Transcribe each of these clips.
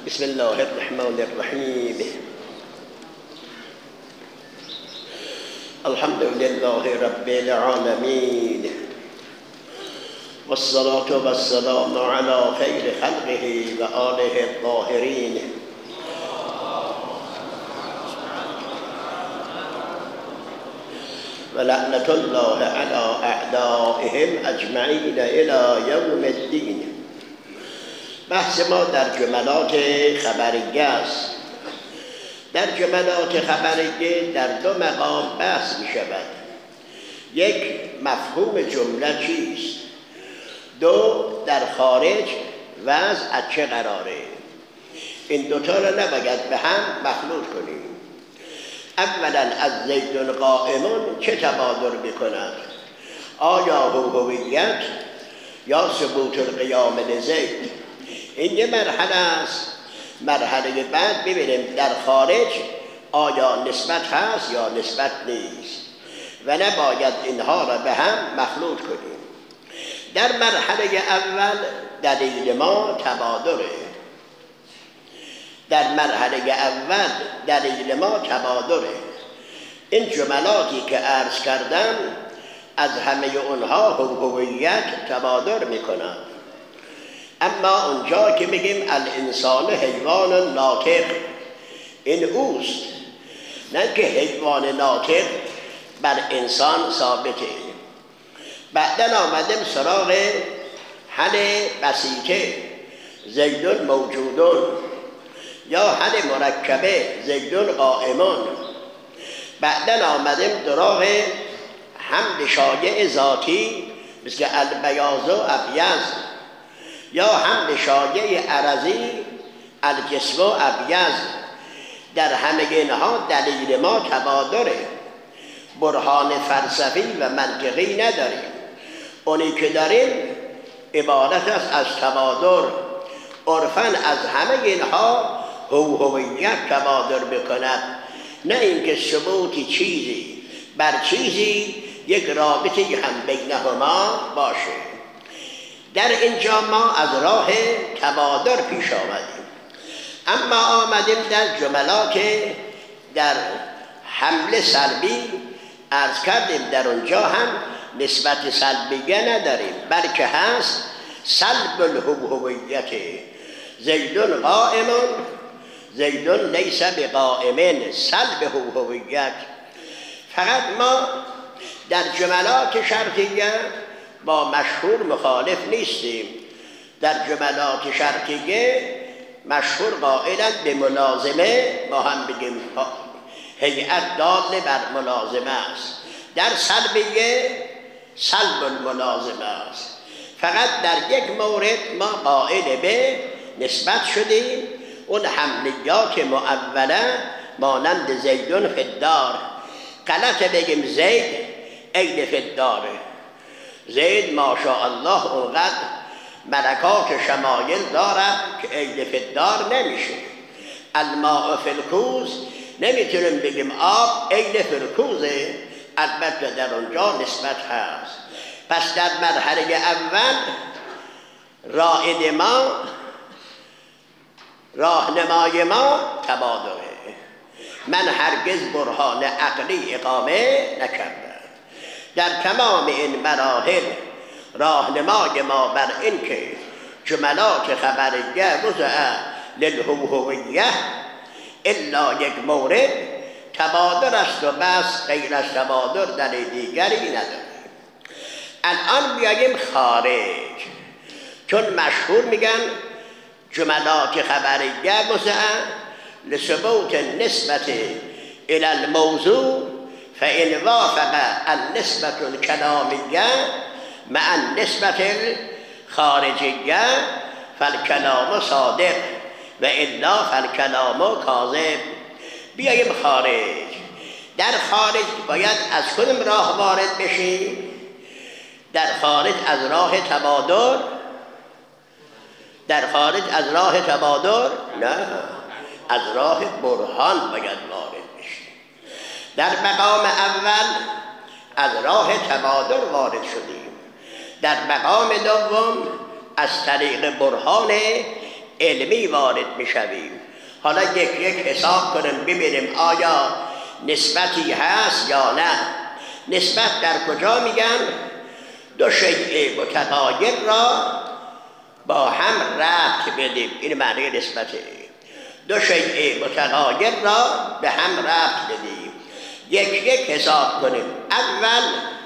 بسم الله الرحمن الرحیم. الحمد لله رب العالمین والصلاة والسلام على خیر خلقه و آله الطاهرین. ولعنة الله على اعدائهم اجمعین الی یوم الدین. بحث ما در جملات خبریه است. در جملات خبریه در دو مقام بحث می شود. یک، مفهوم جمله چیست؟ دو، در خارج وضع از چه قراره؟ این دوتا را نباید به هم مخلوط کنیم. اولا از زید قائمون چه تبادر میکند؟ آیا هویت یا ثبوت القیام لزید؟ این یه مرحله است. مرحله بعد ببینیم در خارج آیا نسبت هست یا نسبت نیست و نباید اینها را به هم مخلوط کنیم. در مرحله اول دلیل ما تبادره. در مرحله اول دلیل ما تبادره. این جملاتی که عرض کردم از همه اونها هویت تبادر میکنند. اما اونجا که میگیم الانسان حیوان ناطق، این اوست، نه که حیوان ناطق بر انسان ثابته. بعدن آمدیم سراغ حل بسیطه زیدون موجودون یا حل مرکبه زیدون قائمون. بعدن آمدیم سراغ حمل شایع ذاتی مثل البیاض و ابیض یا حمل شایع عرضی الجسم و ابیض. در همه اینها دلیل ما تبادره. برهان فلسفی و منطقی نداریم. اونی که داریم عبارت است از تبادر. عرفاً از همه اینها هویت تبادر بکند، نه اینکه ثبوتی چیزی بر چیزی یک رابطه هم بینهما باشه. در اینجا ما از راه تبادر پیش آمدیم. اما آمدیم در جملات در حمل سلبی عرض کردیم در اونجا هم نسبت سلبیه نداریم، بلکه هست سلب الهویت. زیدون قائمون، زیدون لیس بقائمن، سلب هویت. فقط ما در جملات شرطیه با مشهور مخالف نیستیم. در جملات شرطیه مشهور قائلند به ملازمه، ما هم بگیم هیئت دال بر ملازمه است. در سلبیه سلب الملازمه است. فقط در یک مورد ما قائل به نسبت شدیم، اون حملیات معوله مانند زیدون فی الدار. غلط بگیم زید عین فی الداره. زید ماشاءالله اونقدر ملکات شمایل دارد که عین فی الدار نمیشه. الماء فی الکوز نمیتونیم بگیم آب عین فی الکوزه، البته در اونجا نسبت هست. پس در مرحله اول رائد ما، راهنمای ما تبادره. من هرگز برهان عقلی اقامه نکردم. در تمام این مراحل راهنمای ما بر این که جملات خبریه وضع للهویه الا یک مورد تبادر است و بس غیر از تبادر در دیگری نداره. الان بیاییم خارج، چون مشهور میگن جملات خبریه وضع لثبوت النسبت الى الموضوع فإن وافق النسبة الكلامية مع النسبة الخارجية فالكلام صادق وإلا فالكلام كاذب. بیاییم خارج. در خارج باید از کدوم راه وارد بشیم؟ در خارج از راه تبادر. در خارج از راه تبادر نه، از راه برهان باید وارد بشیم. در مقام اول از راه تبادر وارد شدیم. در مقام دوم از طریق برهان علمی وارد میشویم. حالا یک یک حساب کنیم ببینیم آیا نسبتی هست یا نه. نسبت در کجا میگن؟ دو شیء متغایر را با هم ربط بدیم. این معنی نسبته. دو شیء متغایر را به هم ربط بدیم. یک یک حساب کنیم. اول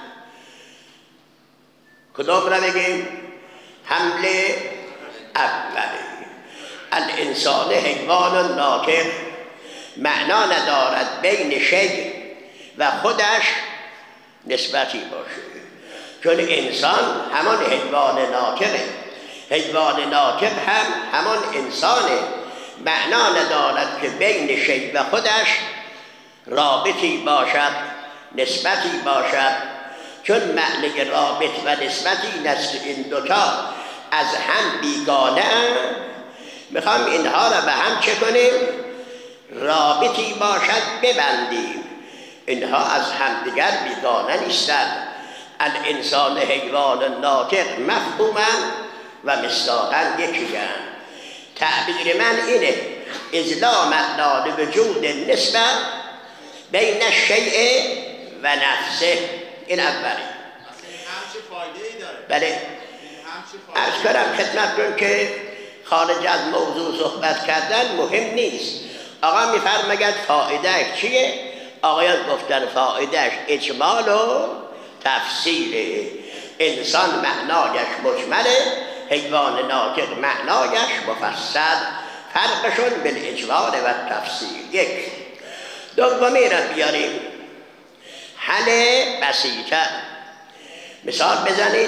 کدوم را بگیم؟ حمله اولی. الانسان حیوان ناطق معنا ندارد بین شیء و خودش نسبتی باشه، چون انسان همان حیوان ناطقه. حیوان ناطق هم همان انسانه. معنا ندارد که بین شیء و خودش رابطی باشد، نسبتی باشد، چون معنی رابط و نسبتی است که این دوتا از هم بیگانه اند. میخوام اینها را به هم چه کنیم؟ رابطی باشد، ببندیم. اینها از همدیگر بیگانه نیستند. الانسان حیوان ناطق مفهوما و مصداقا یکی‌اند. تعبیر من اینه: اذ لا معنا لوجود نسبه بین الشیء و نفسه. این اولی. همچه فایده‌ای داره. بله. عرض کنم خدمتتون که خارج از موضوع صحبت کردن مهم نیست. آقا میفرماید فایدهش چیه؟ آقایان گفتن فایدهش اجمال و تفصیله. انسان معنایش مجمله، حیوان ناطق معنایش مفصل. فرقشون بالاجمال و تفصیل. یک. دومی را بیاریم، حل بسیطه. مثال بزنید: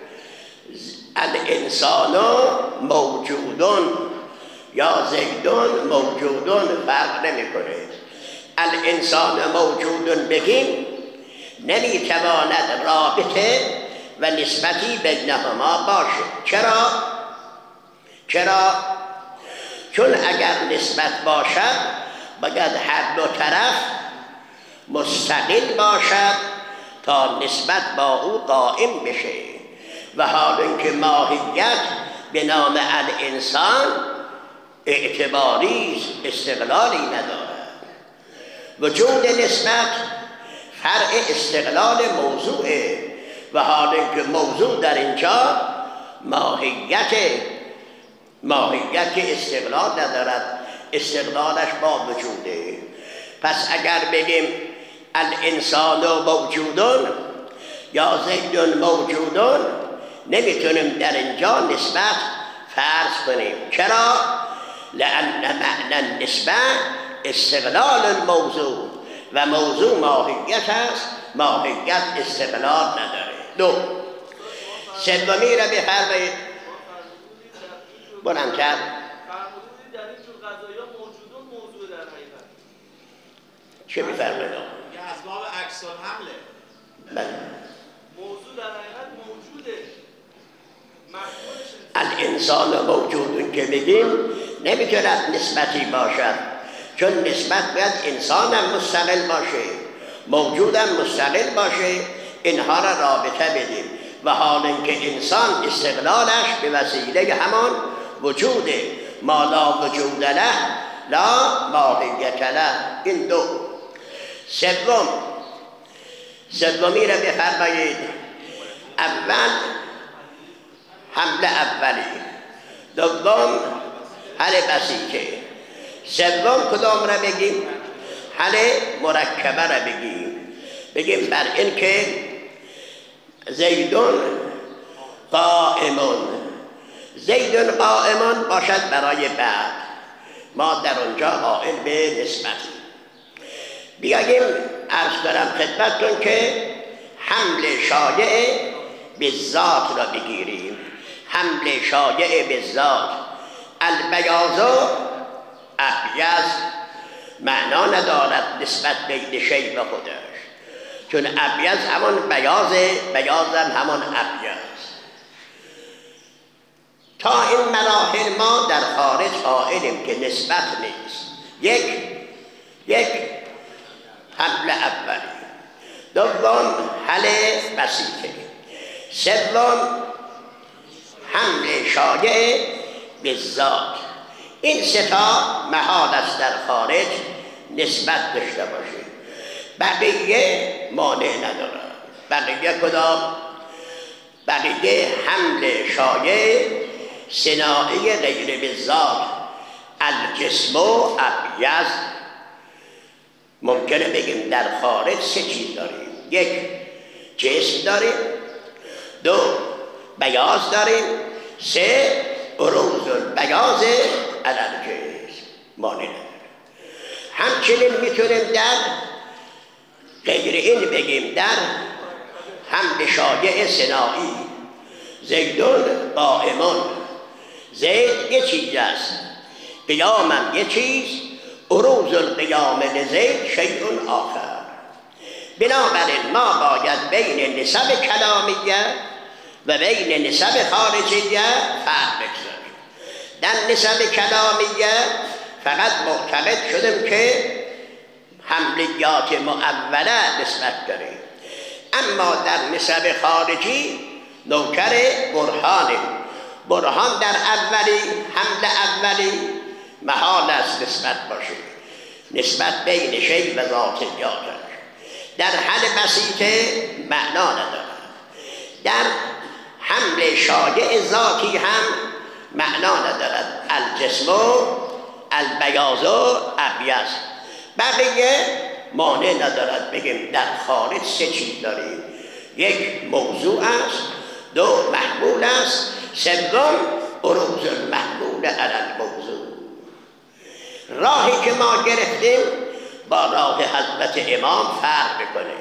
الانسان موجودون یا زیدون موجودون فرق نمیکنه. الانسان موجودون بگیم نمیتواند رابطه و نسبتی بینهما باشه. چرا؟ چون اگر نسبت باشد باید هر دو طرف مستقل باشد تا نسبت با او قائم بشه. و حال اینکه ماهیت به نام الانسان اعتباری استقلالی ندارد. وجود نسبت فرع استقلال موضوعه. و حال اینکه موضوع در اینجا ماهیت استقلال ندارد، استقلالش با وجوده. پس اگر بگیم الانسان موجودون یا زیدون موجودون، نمیتونیم در اینجا نسبت فرض کنیم. چرا؟ لأن معنی النسبه استقلال الموضوع و موضوع ماهیت است. ماهیت استقلال نداره. دو. سومی را بفرمایید. بلندتر. در این جور قضایا موجودون موضوع در حقیقت. چه میفرمایید؟ یه اسباب عکس الحمله. بله. موضوع در حقیقت موجوده. الانسان موجودون که بگیم نمیتوند نسبتی باشد، چون نسبت باید انسان هم مستقل باشه، موجود هم مستقل باشه. اینها را رابطه بدیم. و حال اینکه انسان استقلالش به وسیله همان وجوده. ما لا وجود له لا ماهیت له. این دو. سومی را بفرمایید. اول حمله اولی، دوم حل بسیطه، سوم کدام را بگیم؟ حل مرکبه را بگیم بر این که زیدون قائمون باشد برای بعد. ما در اونجا قائل به نسبتی. بیاییم عرض کنم خدمتتون که حمل شایع به ذات را بگیریم. حمل شایع به ذات. البیاض ابیض معنا ندارد نسبت بین شیء و خودش، چون ابیض همان بیاضه، بیاض همان ابیض. تا این مراحل ما در خارج قائلیم که نسبت نیست. یک حمل اولی، دوم حل بسیطه، سوم حمل شایع به ذات. این سه تا محال است در خارج نسبت داشته باشه. بقیه مانع ندارد. بقیه کدام؟ بقیه حمل شایع صناعی غیر بالذات الجسم و ابیض. ممکنه بگیم در خارج سه چیز داریم. یک، جسم داریم. دو، بیاض داریم. سه، عروض البیاض علی الجسم. مانع نداره. همچنین میتونیم در غیر این بگیم در حمل شایع صناعی زیدون قائمون. زید یه چیز است، قیامم یه چیز، عروض القیام لزید شیء آخر. بنابراین ما باید بین نسب کلامیه و بین نسب خارجیه فرق بگذاریم. در نسب کلامیه فقط معتقد شدیم که حملیات معوله نسبت داریم، اما در نسب خارجی نوکر برهانه. برهان در اولی حمل اولی محال است نسبت باشه، نسبت بین شیء و ذاتیاتش. در حل بسیطه معنا ندارد. در حمل شایع ذاتی هم معنا ندارد. الجسم و البیاض و ابیض. بقیه مانع ندارد بگیم در خارج سه چیز داریم. یک، موضوع است. دو، محمول است. سوم، عروض المحمول علی الموضوع. راهی که ما گرفتیم با راه حضرت امام فرق میکنه.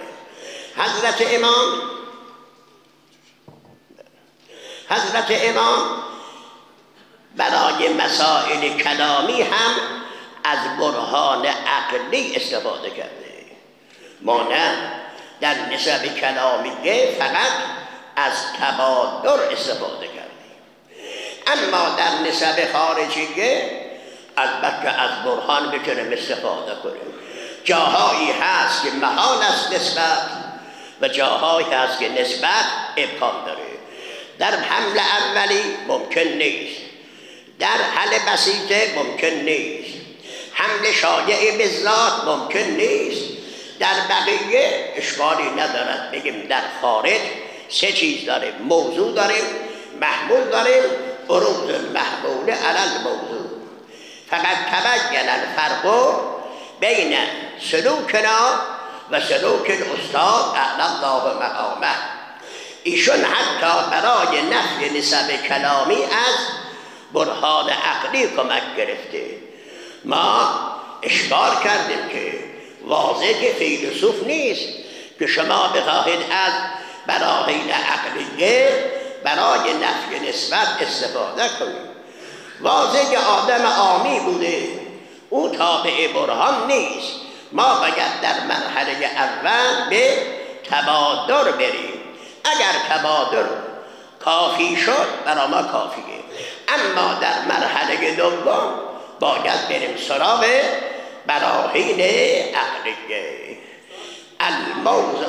حضرت امام برای مسائل کلامی هم از برهان عقلی استفاده کرده. ما نه، در نسب کلامیه فقط از تبادر استفاده کردیم، اما در نسب خارجیه البته از برهان میتونیم استفاده کنیم. جاهایی هست که محال است نسبت و جاهایی هست که نسبت امکان داره. در حمل اولی ممکن نیست، در حل بسیطه ممکن نیست، حمل شایع به ذات ممکن نیست. در بقیه اشکالی ندارد بگیم در خارج سه چیز داریم. موضوع داریم، محمول داریم، عروض المحمول علی الموضوع. فقط تبین الفرق بین سلوکنا و سلوک الاستاد اعلی الله مقامه. ایشون حتی برای نفی نسب کلامی از برهان عقلی کمک گرفته. ما اشکال کردیم که واضح که فیلسوف نیست که شما بخواهید از براهین عقلیه برای نفی نسبت استفاده کنید. واضح که آدم عامی بوده، او تابع برهان نیست. ما باید در مرحله اول به تبادر بریم. اگر تبادر کافی شد برای ما کافیه، اما در مرحله دوم باید بریم سراغ براهین عقلیه. الموضوع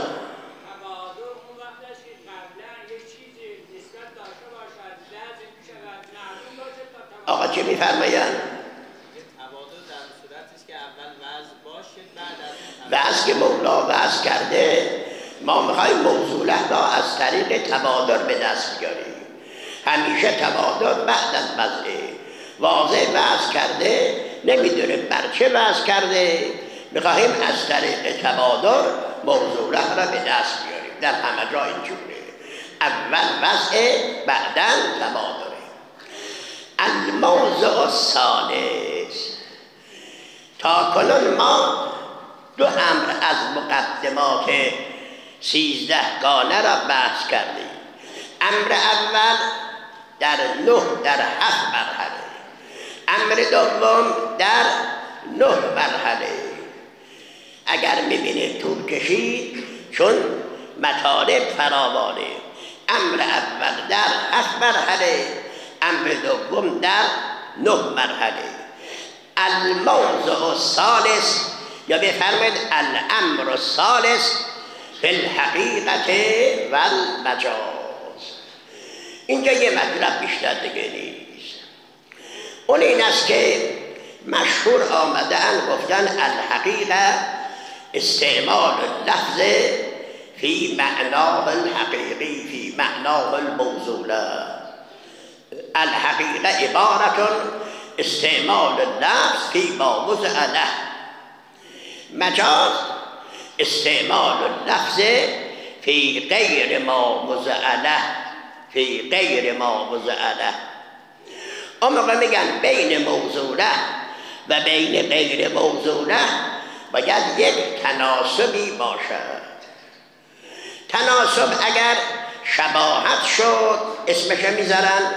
آقا چی میفرمایند؟ تبادل در صورتی است که اول وضع باشه، بعد از وضع که مولا وضع کرده، ما میخوایم موضوعه را از طریق تبادل به دست بیاریم. همیشه تبادل بعد از وضعه. واضح وضع کرده، نمیدونیم بر چه وضع کرده، میخواهیم از طریق تبادل موضوعه را به دست بیاریم. در همه جا اینجوره، اول وضع بعداً تبادل. الموضوع الثالث. تا کنون ما دو امر از مقدمات 13 گانه را بحث کردیم. امر اول در 9 در 7 مرحله، امر دوم در 9 مرحله. اگر میبینید طول کشید چون مطالب فراوانه. امر اول در 7 مرحله، امر دوم در 9 مرحله. الموضوع الثالث یا بفرمایید الامر الثالث فی الحقیقت و المجاز. اینجا یه مطلب بیشتر دیگه نیست. اون این است که مشهور آمدن گفتن الحقیقه استعمال اللفظ فی معناه الحقیقی فی معناه الموصوله. الحقیقه عبارت استعمال اللفظ فی ما وضع له. مجاز استعمال اللفظ فی غیر ما وضع له فی غیر ما وضع له. اون موقع میگن بین موضوعه و بین غیر موضوعه باید یک تناسبی باشد. تناسب اگر شباهت شد اسمش میذارن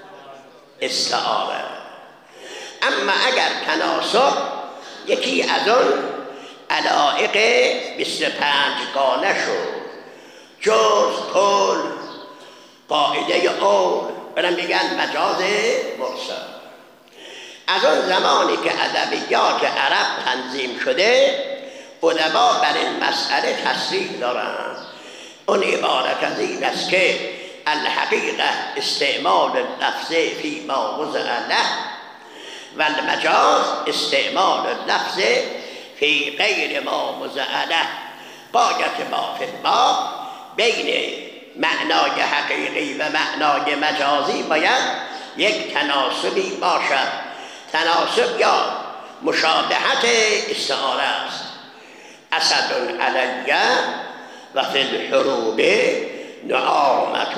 استعاره. اما اگر تناسب یکی از اون علایق 25 گانه شد، جز کل قاعده اول، برم میگن مجاز مرسل. از اون زمانی که ادبیات عرب تنظیم شده علما بر این مسئله تصریح دارند. اون عبارت از این است که الحقیقه استعمال اللفظ فی ما وضع له و المجاز استعمال اللفظ فی غیر ما وضع له. غایت ما فی الباب بین معنای حقیقی و معنای مجازی باید یک تناسبی باشد. تناسب یا مشابهت استعاره است. اسد علیه و فی الحروب نعامت.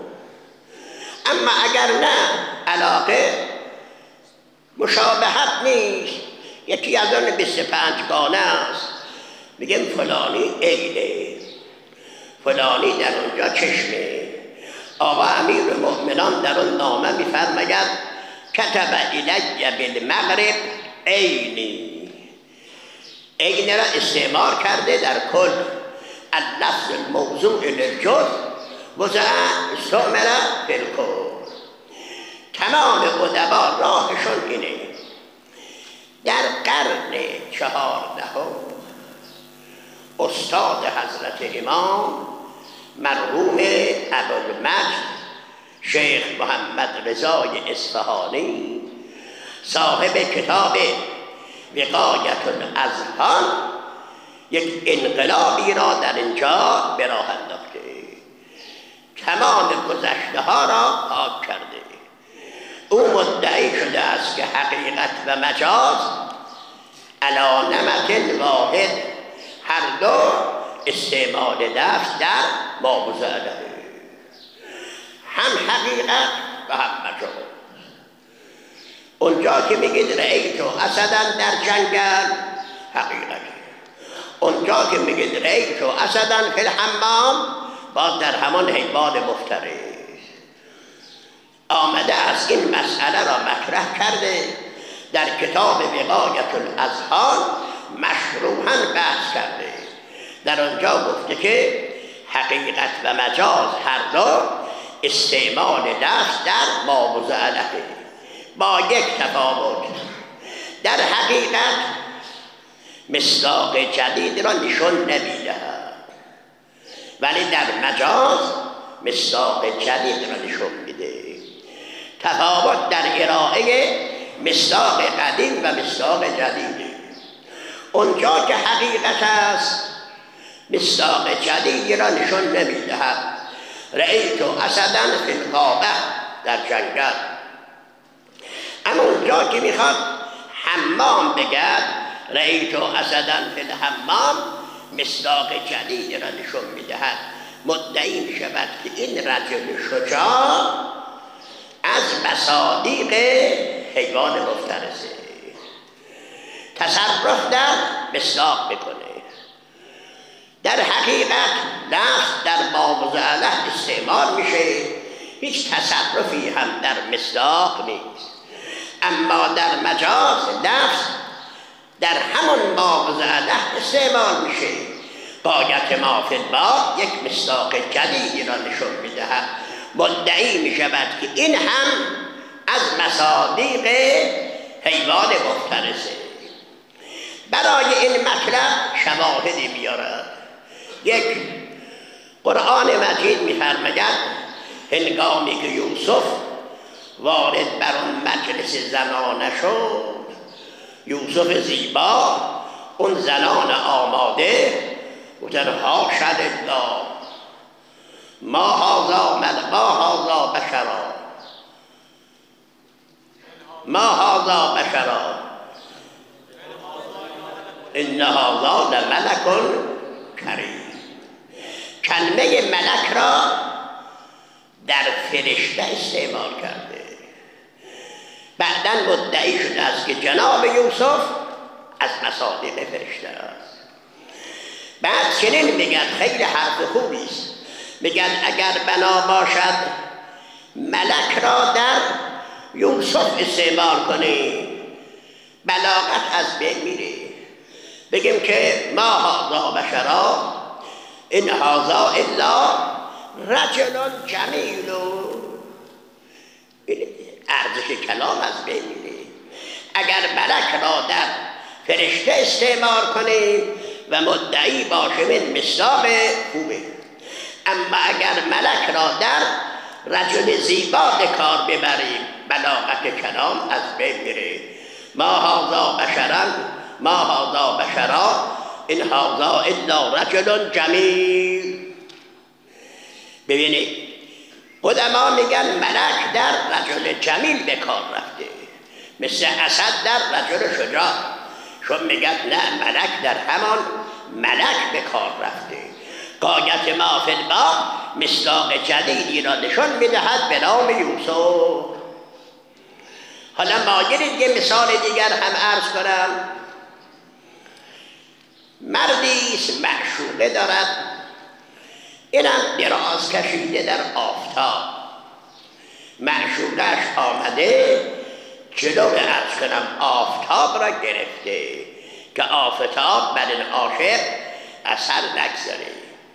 اما اگر نه علاقه مشابهت نیست، یکی از اون 25 گانه است، میگیم فلانی عینه، فلانی در اونجا چشمه. آقا امیر المؤمنان در اون نامه میفرماید کتب الی بالمغرب عینی. عین را استعمال کرده در کل. اللفظ الموضوع للجزء وضع استعمل فی الکل. تمام ادبا راهشون اینه. در قرن 14 استاد حضرت امام مرحوم ابوالمجد شیخ محمد رضای اصفهانی صاحب کتاب وقایت الاذهان یک انقلابی را در اینجا به راه انداخته. تمام گذشته ها را پاک کرده. او مدعی شده است که حقیقت و مجاز علی نمط واحد، هر دو استعمال لفظ در ما وضع له، هم حقیقت و هم مجاز. اونجا که میگید رأیت اسدن در جنگل حقیقت، اونجا که میگید رأیت اسدن فی الحمام باز در همان حیوان مفترس. آمده است این مسئله را مطرح کرده در کتاب وقایت الاذهان، مشروحاً بحث کرده. در آنجا گفته که حقیقت و مجاز هر دو استعمال لفظ در ما وضع له، با یک تفاوت. در حقیقت مصداق جدید را نشون نمیدهد، ولی در مجاز مصداق جدید را نشون میده. تفاوت در ارائه مصداق قدیم و مصداق جدید. اونجا که حقیقت است مصداق جدیدی را نشون نمیدهد. رأیت اسدن فی الغابه در جنگل. اما اونجا که میخواد حمام بگد رأیت اسدن فی الحمام مصداق جدیدی را نشون میدهد. مدعی میشود که این رجل شجاع از مصادیق حیوان مفترسه، تصرف در مصداق میکنه. در حقیقت لفظ در ما وضع له استعمال میشه، هیچ تصرفی هم در مصداق نیست. اما در مجاز لفظ در همون ما وضع له استعمال میشه. غایت ما فی الباب یک مصداق جدیدی را نشون میدهد. مدعی میشود که این هم از مصادیق حیوان مفترسه. برای این مطلب شواهدی میارد. یک، قرآن مجید میفرماید هنگامی که یوسف وارد بر اون مجلس زنانه شد. یوسف زیبا اون زنان آماده گفتن حاش لله ما هذا بشرا ما هذا بشرا ان هذا لملک کریم. کلمه ملک را در فرشته استعمال کرده. بعداً مدعی شده است که جناب یوسف از مصادیق فرشته است. بعد چنین میگن، خیلی حرف خوبی است، میگن اگر بنا باشد ملک را در یوسف استعمال کنیم بلاغت از بین میره. بگیم که ما هذا بشرا ان هذا الا رجل جمیل، ارزش کلام از بین میره. اگر ملک را در فرشته استعمال کنیم و مدعی باشه من مصداق خوبه، اما اگر ملک را در رجل زیبا به کار ببریم بلاغت کلام از بین میره. ما هذا بشرا ان هذا الا رجل جمیل. ببینید قدما میگن ملک در رجل جمیل به کار رفته، مثل اسد در رجل شجاع. چون میگن نه، ملک در همان ملک به کار رفته. غایت ما فی الباب مصداق جدیدی را نشان میدهد به نام یوسف. حالا مایلید یه مثال دیگر هم عرض کنم. مردی است معشوقه دارد، اینم دراز کشیده در آفتاب. معشوقش آمده جلو عرض کنم آفتاب را گرفته که آفتاب بر این عاشق اثر نگذاره.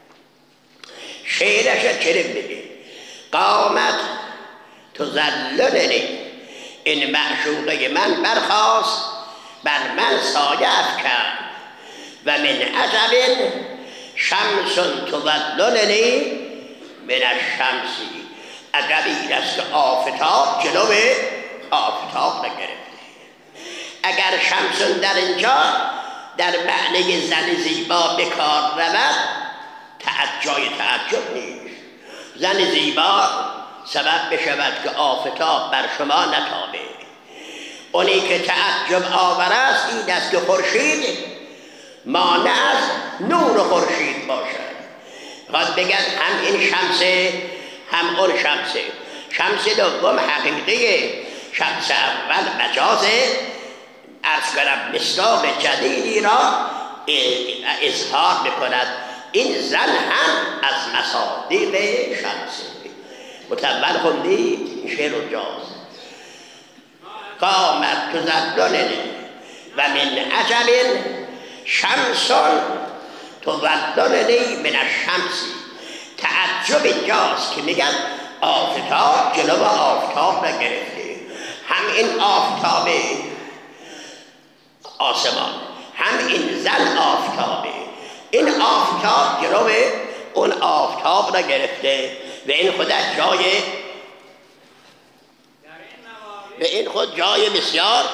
شعرش چنین میگه: قامت تذللنی، این معشوقه من برخاست بر من سایه افکند و من عجب شمس تظللنی من الشمسی. عجبی است که آفتاب جلو آفتاب نگرفته. اگر شمس در اینجا در معنی زن زیبا به کار رود جای تعجب نیست. زن زیبا سبب بشود که آفتاب بر شما نتابه. اونی که تعجب آور است این است که خورشید مانع از نور خورشید باشد. باید بگن هم این شمسه هم اون شمسه. شمس دوم حقیقیه، شمس اول مجازه. عرض کنم مصداق جدیدی را اظهار بکند. این زن هم از مصادیق شمسه. متول خوندید این شعر اونجاست. قامت تذللنی و من عجب شمس تظللنی من الشمس. تعجب اینجاست که میگن آفتاب جلو آفتاب نگرفته. هم این آفتاب آسمان، هم این زن آفتابه. این آفتاب جلو اون آفتاب نگرفته و این خودش جای بسیار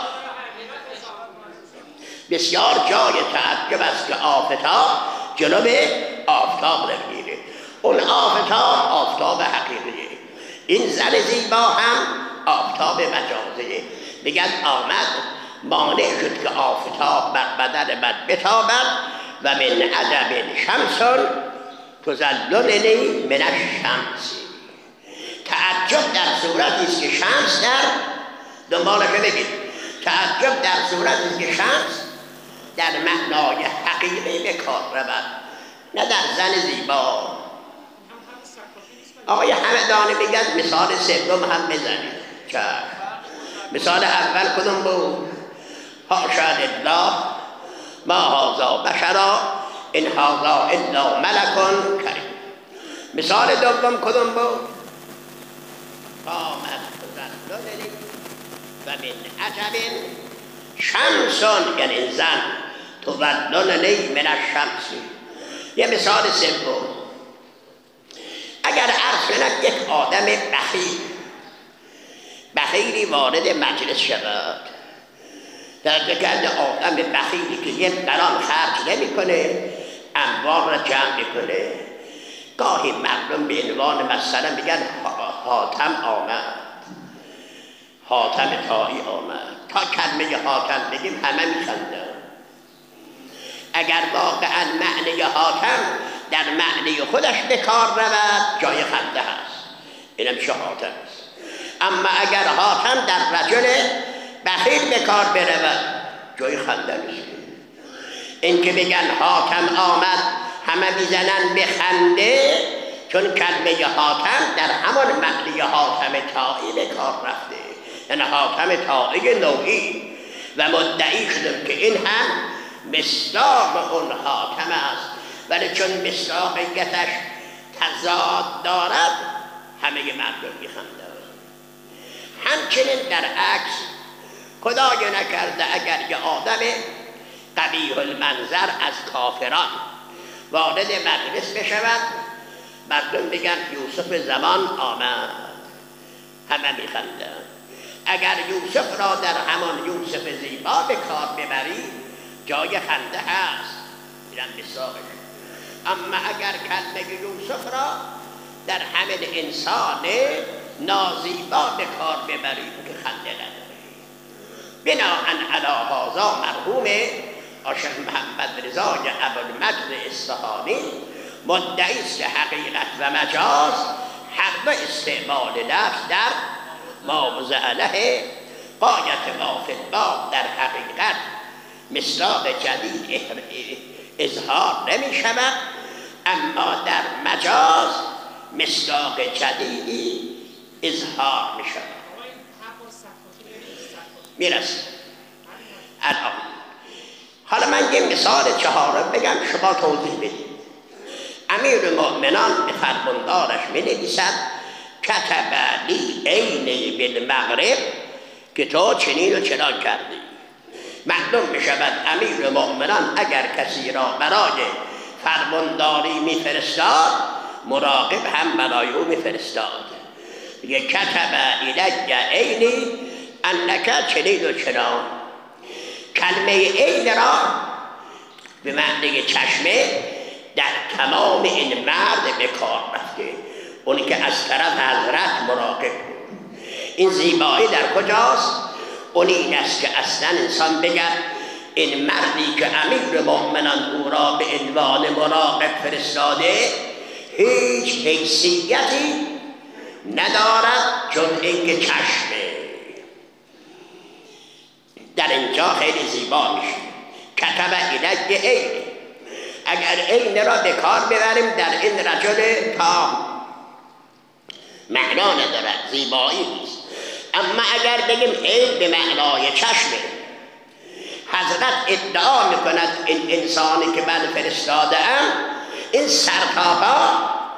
بسیار جای تعجب است که آفتاب جلو آفتاب نگیره. اون آفتاب آفتاب حقیقیه، این زن زیبا هم آفتاب مجازیه. میگن آمد مانع شد که آفتاب بر بدن من بتابد و من عجب شمس تظللنی من الشمس. تعجب در صورتی است که شمس در دنبالش بگید. تعجب در صورتی است که شمس در معنای حقیقی به کار رود، نه در زن زیبا. آقای همدانی میگن مثال سوم هم بزنید. مثال اول کدوم بود؟ حاشا لله ما هذا بشرا ان هذا الا ملک کریم. مثال دوم کدوم بود؟ قامت تذللنی و من عجب شمس، یعنی زن تظللنی من الشمس. یه مثال سوم، اگر عرض کند یک آدم بخیلی وارد مجلس شود. در دقیقه آدم بخیلی که یک قران خرج نمی کنه، انبار را جمع میکنه. گاهی مردم به عنوان مثلا میگن حاتم آمد، حاتم طایی آمد. تا کلمه حاتم بگیم همه میخندن. اگر واقعا معنی حاتم در معنی خودش به کار رود جای خنده هست، اینم میشه حاتم است. اما اگر حاتم در رجل بخیل به کار برود جای خنده نیست. این که بگن حاتم آمد همه میزنن به خنده، چون کلمه حاتم در همان معنی حاتم طایی به کار رفته، یعنی حاتم طایی نوعی، و مدعی شدم که این هم مصداق اون حاتم است، ولی چون مصداقیتش تضاد دارد همه مردم میخندند. همچنین در عکس خدای نکرده اگر یه آدم قبیح المنظر از کافران وارد مجلس بشود، مردم بگن یوسف زمان آمد، همه میخندند. اگر یوسف را در همان یوسف زیبا به کار ببری جای خنده هست، اینم مثالش. اما اگر کلمه یوسف را در همین انسان نازیبا به کار ببری که خنده نداری. بناهن علی هذا مرحوم آشق محمد رضای ابوالمجد اصفهانی مدعی است که حقیقت و مجاز هر دو استعمال لفظ در موضع علیه غایت ما فی الباب در حقیقت مصداق جدید اظهار نمی شود، اما در مجاز مصداق جدیدی اظهار می شود. میرسیم الان. حالا من یه مثال چهارم بگم شما توضیح بدید. امیر المؤمنان به فرماندارش می نویسد کتب لی عینی بالمغرب که تو چنین و چنان کردی. معلوم می شود امیر المؤمنان اگر کسی را برای فرمانداری می فرستاد، مراقب هم برای او می فرستاد. یه کتب الی عینی انک چنین و چنان. کلمه عین را به معنی چشمه در تمام این مرد به کار رفته، اونی که از طرف حضرت مراقب بود. این زیبایی در کجاست؟ اون این است که اصلا انسان بگه این مردی که امیر مؤمنان او را به عنوان مراقب فرستاده هیچ حیثیتی ندارد چون اینکه چشمه. در اینجا خیلی زیبا میشه کتب الی عین. اگر عین را به کار ببریم در این رجل تا معنا ندارد، زیبایی نیست. اما اگر بگیم عین به معنای چشمه، حضرت ادعا میکند این انسانی که من فرستاده‌ام این سرتاپا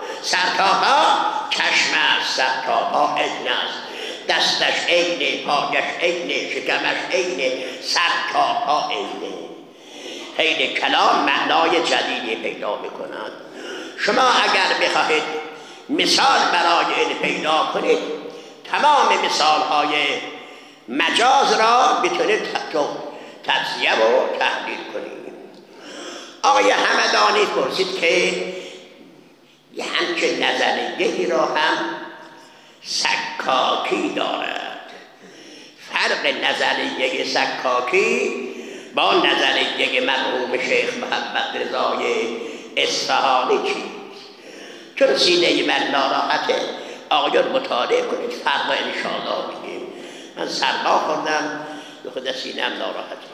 چشم است، سرتاپا عین است، دستش عینه، پایش عینه، شکمش عینه، سرتاپا عینه. خیلی کلام معنای جدیدی پیدا میکند. شما اگر بخواهید مثال برای این پیدا کنید، تمام مثالهای مجاز را بتونید تجزیه و تحلیل کنید. آقای همدانی پرسید که یه همچه نظریه‌ای را هم سکاکی دارد. فرق نظریه سکاکی با نظریه مرحوم شیخ محمد رضای اصفهانی چیست؟ چون سینه من ناراحته، آقایان مطالعه کنید، فردا انشاءالله بگیم. من سرما خوردم، به خود سینه‌ام ناراحته.